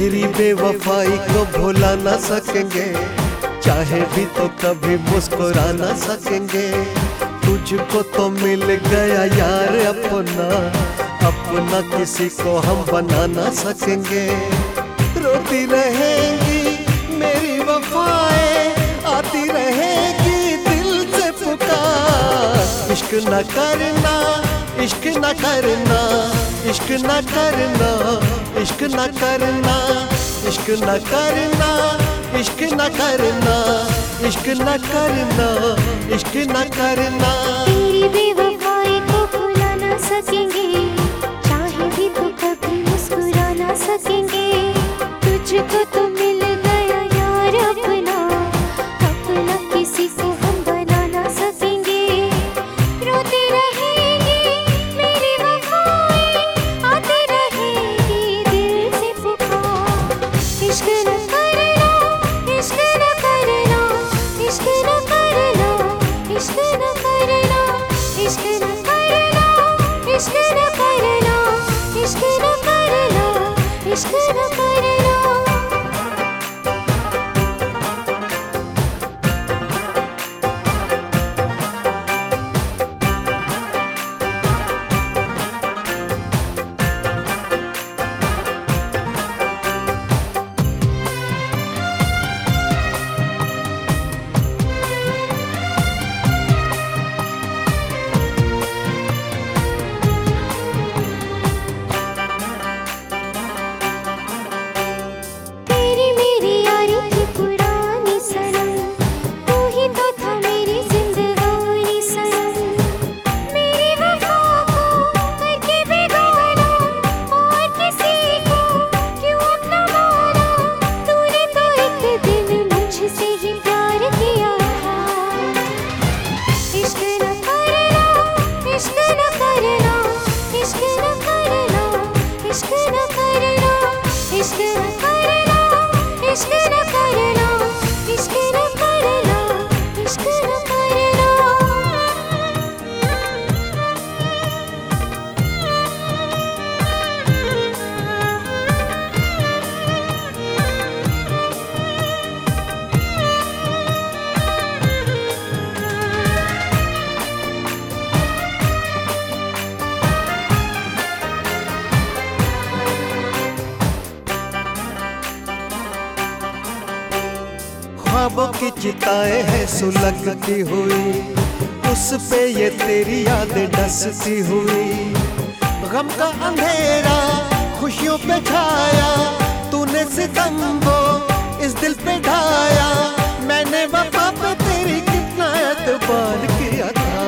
तेरी बेवफाई को भुला ना सकेंगे, चाहे भी तो कभी मुस्कुरा ना सकेंगे। तुझको तो मिल गया यार अपना, अपना किसी को हम बना ना सकेंगे। रोती रहेंगी मेरी वफाएं, आती रहेगी दिल से पुकार। इश्क न करना, इश्क न करना, इश्क न करना, इश्क न करना, इश्क न करना, इश्क न करना, इश्क न करना, इश्क न करना। तेरी बेवफाई को भुला ना सकेंगे, चाहे भी तो कभी मुस्कुरा ना सकेंगे। तुझको तो मिल गया यार अपना, अपना किसी को हम बना ना सकेंगे। रोती रहेगी मेरी वफाएं, आती रहेगी दिल से पुकार। इश्क न करना, इश्क न करना, इश्क न करना, इश्क न करना, इश्क न करना, इश्क न करना, इश्क न करना, इश्क न करना। ख्वाबों की चिताएं हैं सुलगती हुई, उस पे ये तेरी यादें डसती हुई। गम का अंधेरा खुशियों पे छाया, तूने सितम वो इस दिल पे ढाया। मैंने वफा पे तेरी कितना एतबार किया था।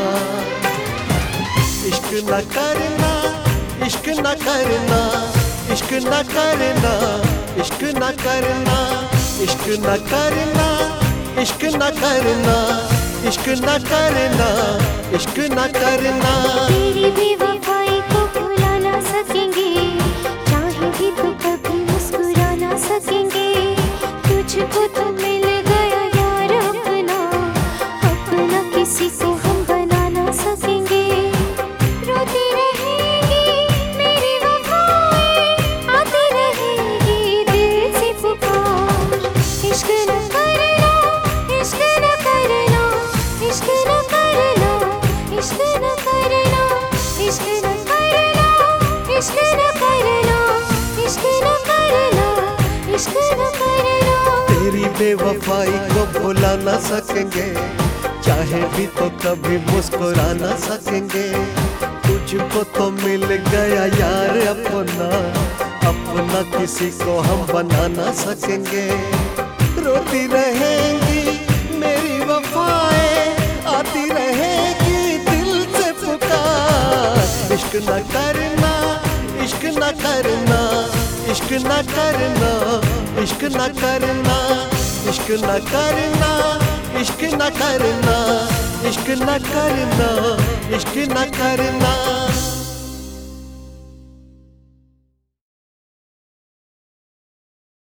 इश्क न करना, इश्क न करना, इश्क न करना, इश्क न करना, इश्क न करना, इश्क न करना, इश्क न करना, इश्क न करना। तेरी बेवफाई को भुला ना सकेंगे, चाहे भी तो कभी मुस्कुरा ना सकेंगे। तुझको तो मिल गया यार अपना, अपना किसी को हम बना ना सकेंगे। रोती रहेगी मेरी वफाएं, आती रहेगी दिल से पुकार। इश्क न करना, इश्क न करना, इश्क न करना, इश्क न करना, इश्क न करना, इश्क न करना, इश्क न करना, इश्क न करना। तेरी बेवफाई को भुला ना सकेंगे, चाहे भी तो कभी मुस्कुरा ना सकेंगे। तुझको तो मिल गया यार अपना, अपना किसी को हम बना ना सकेंगे। रोती रहेंगी मेरी वफाएं, आती रहेगी दिल से पुकार। इश्क न करना, इश्क न करना, इश्क न करना, इश्क न करना, इश्क न करना, इश्क न करना, इश्क न करना, इश्क न करना।